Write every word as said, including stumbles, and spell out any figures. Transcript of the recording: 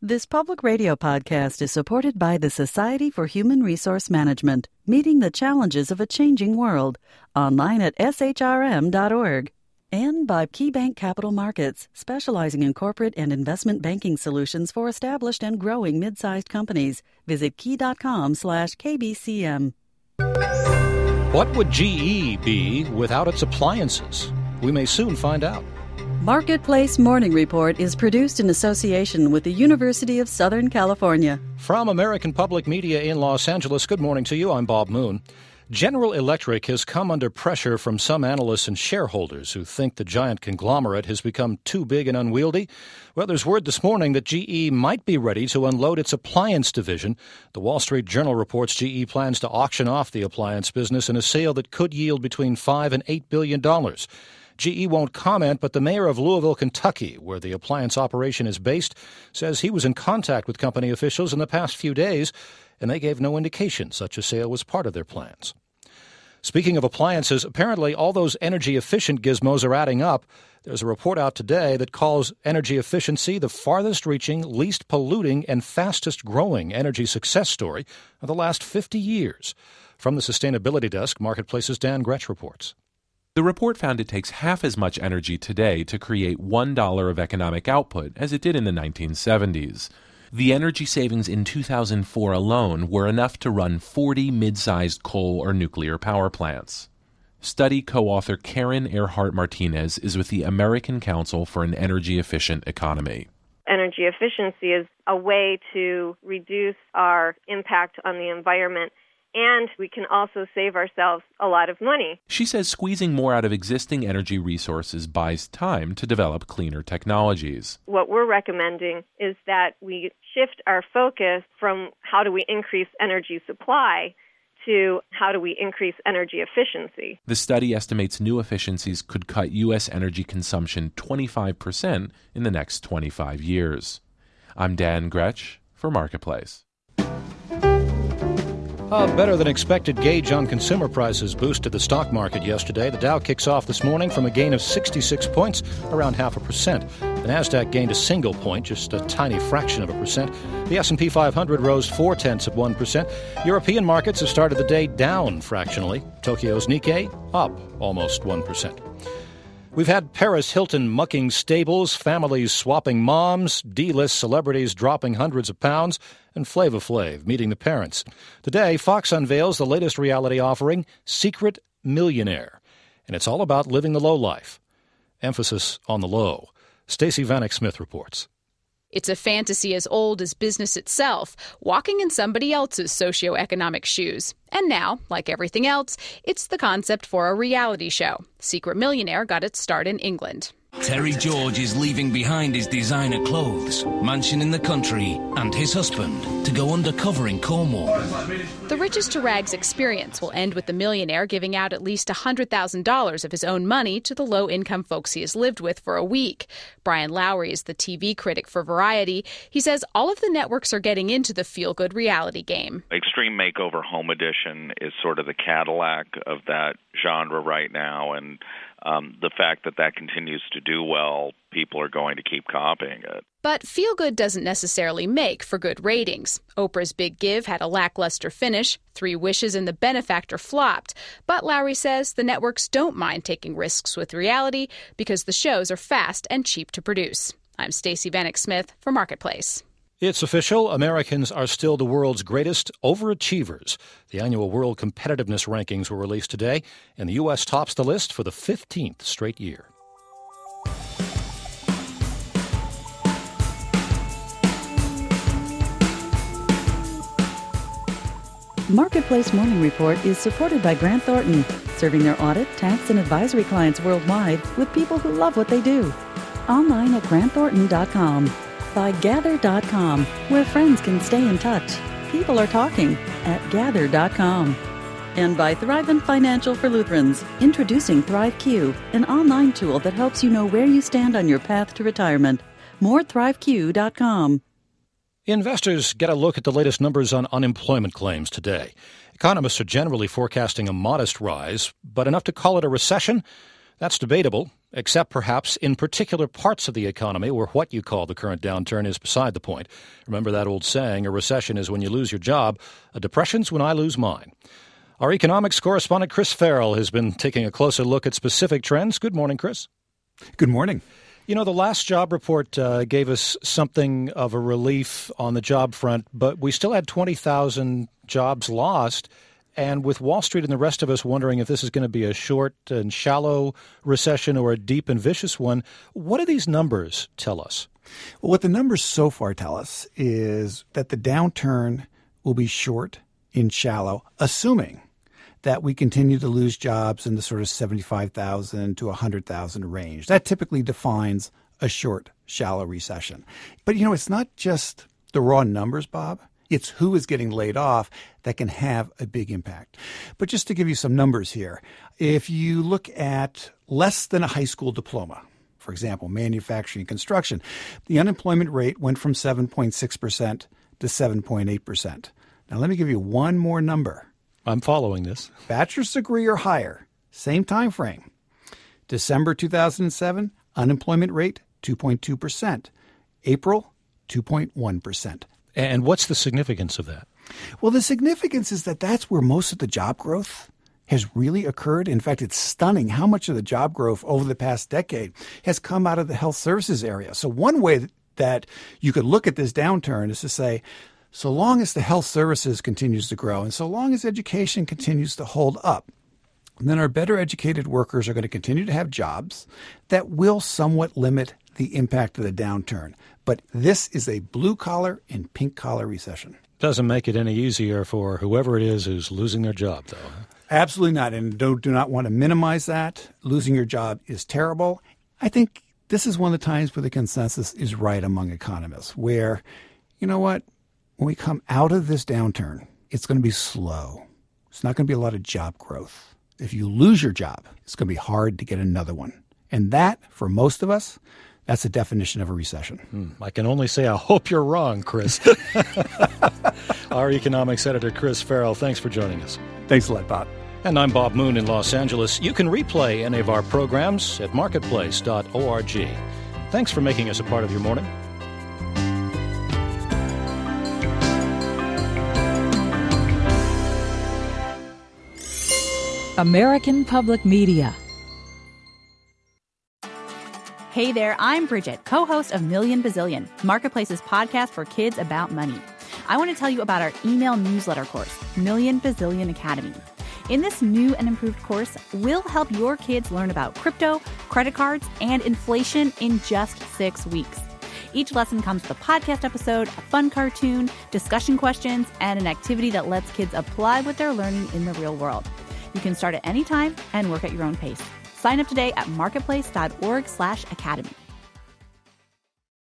This public radio podcast is supported by the Society for Human Resource Management, meeting the challenges of a changing world, online at s h r m dot org. And by KeyBank Capital Markets, specializing in corporate and investment banking solutions for established and growing mid-sized companies. Visit key.com slash kbcm. What would G E be without its appliances? We may soon find out. Marketplace Morning Report is produced in association with the University of Southern California. From American Public Media in Los Angeles, good morning to you. I'm Bob Moon. General Electric has come under pressure from some analysts and shareholders who think the giant conglomerate has become too big and unwieldy. Well, there's word this morning that G E might be ready to unload its appliance division. The Wall Street Journal reports G E plans to auction off the appliance business in a sale that could yield between five and eight billion dollars. G E won't comment, but the mayor of Louisville, Kentucky, where the appliance operation is based, says he was in contact with company officials in the past few days, and they gave no indication such a sale was part of their plans. Speaking of appliances, apparently all those energy-efficient gizmos are adding up. There's a report out today that calls energy efficiency the farthest-reaching, least polluting, and fastest-growing energy success story of the last fifty years. From the Sustainability Desk, Marketplace's Dan Gretsch reports. The report found it takes half as much energy today to create one dollar of economic output as it did in the nineteen seventies. The energy savings in two thousand four alone were enough to run forty mid-sized coal or nuclear power plants. Study co-author Karen Earhart Martinez is with the American Council for an Energy-Efficient Economy. Energy efficiency is a way to reduce our impact on the environment, and we can also save ourselves a lot of money. She says squeezing more out of existing energy resources buys time to develop cleaner technologies. What we're recommending is that we shift our focus from how do we increase energy supply to how do we increase energy efficiency. The study estimates new efficiencies could cut U S energy consumption twenty-five percent in the next twenty-five years. I'm Dan Gretsch for Marketplace. A better-than-expected gauge on consumer prices boosted the stock market yesterday. The Dow kicks off this morning from a gain of sixty-six points, around half a percent. The Nasdaq gained a single point, just a tiny fraction of a percent. The S and P five hundred rose four-tenths of one percent. European markets have started the day down fractionally. Tokyo's Nikkei up almost one percent. We've had Paris Hilton mucking stables, families swapping moms, D-list celebrities dropping hundreds of pounds, and Flava Flav meeting the parents. Today, Fox unveils the latest reality offering, Secret Millionaire. And it's all about living the low life. Emphasis on the low. Stacey Vanek Smith reports. It's a fantasy as old as business itself, walking in somebody else's socioeconomic shoes. And now, like everything else, it's the concept for a reality show. Secret Millionaire got its start in England. Terry George is leaving behind his designer clothes, mansion in the country, and his husband to go undercover in Cornwall. The riches to rags experience will end with the millionaire giving out at least one hundred thousand dollars of his own money to the low-income folks he has lived with for a week. Brian Lowry is the T V critic for Variety. He says all of the networks are getting into the feel-good reality game. Extreme Makeover Home Edition is sort of the Cadillac of that genre right now, and Um, the fact that that continues to do well, people are going to keep copying it. But feel-good doesn't necessarily make for good ratings. Oprah's Big Give had a lackluster finish. Three Wishes and The Benefactor flopped. But Lowry says the networks don't mind taking risks with reality because the shows are fast and cheap to produce. I'm Stacey Vanek Smith for Marketplace. It's official. Americans are still the world's greatest overachievers. The annual World Competitiveness Rankings were released today, and the U S tops the list for the fifteenth straight year. Marketplace Morning Report is supported by Grant Thornton, serving their audit, tax, and advisory clients worldwide with people who love what they do. Online at grant thornton dot com. By Gather dot com, where friends can stay in touch. People are talking at Gather dot com. And by Thrivent Financial for Lutherans, introducing ThriveQ, an online tool that helps you know where you stand on your path to retirement. More thrive q dot com. Investors get a look at the latest numbers on unemployment claims today. Economists are generally forecasting a modest rise, but enough to call it a recession? That's debatable. except perhaps in particular parts of the economy where what you call the current downturn is beside the point. Remember that old saying, a recession is when you lose your job, a depression's when I lose mine. Our economics correspondent Chris Farrell has been taking a closer look at specific trends. Good morning, Chris. Good morning. You know, the last job report uh, gave us something of a relief on the job front, but we still had twenty thousand jobs lost. And with Wall Street and the rest of us wondering if this is going to be a short and shallow recession or a deep and vicious one, what do these numbers tell us? Well, what the numbers so far tell us is that the downturn will be short and shallow, assuming that we continue to lose jobs in the sort of seventy-five thousand to one hundred thousand range. That typically defines a short, shallow recession. But, you know, it's not just the raw numbers, Bob. It's who is getting laid off that can have a big impact. But just to give you some numbers here, if you look at less than a high school diploma, for example, manufacturing and construction, the unemployment rate went from seven point six percent to seven point eight percent. Now, let me give you one more number. I'm following this. Bachelor's degree or higher, same time frame. December two thousand seven, unemployment rate two point two percent. April, two point one percent. And what's the significance of that? Well, the significance is that that's where most of the job growth has really occurred. In fact, it's stunning how much of the job growth over the past decade has come out of the health services area. So one way that you could look at this downturn is to say, so long as the health services continues to grow and so long as education continues to hold up, then our better educated workers are going to continue to have jobs that will somewhat limit the impact of the downturn. But this is a blue-collar and pink-collar recession. Doesn't make it any easier for whoever it is who's losing their job, though. Absolutely not, and do, do not want to minimize that. Losing your job is terrible. I think this is one of the times where the consensus is right among economists, where, you know what, when we come out of this downturn, it's going to be slow. It's not going to be a lot of job growth. If you lose your job, it's going to be hard to get another one. And that, for most of us, that's the definition of a recession. Hmm. I can only say I hope you're wrong, Chris. Our economics editor, Chris Farrell, thanks for joining us. Thanks a lot, Bob. And I'm Bob Moon in Los Angeles. You can replay any of our programs at marketplace dot org. Thanks for making us a part of your morning. American Public Media. Hey there, I'm Bridget, co-host of Million Bazillion, Marketplace's podcast for kids about money. I want to tell you about our email newsletter course, Million Bazillion Academy. In this new and improved course, we'll help your kids learn about crypto, credit cards, and inflation in just six weeks. Each lesson comes with a podcast episode, a fun cartoon, discussion questions, and an activity that lets kids apply what they're learning in the real world. You can start at any time and work at your own pace. Sign up today at marketplace dot org slash academy.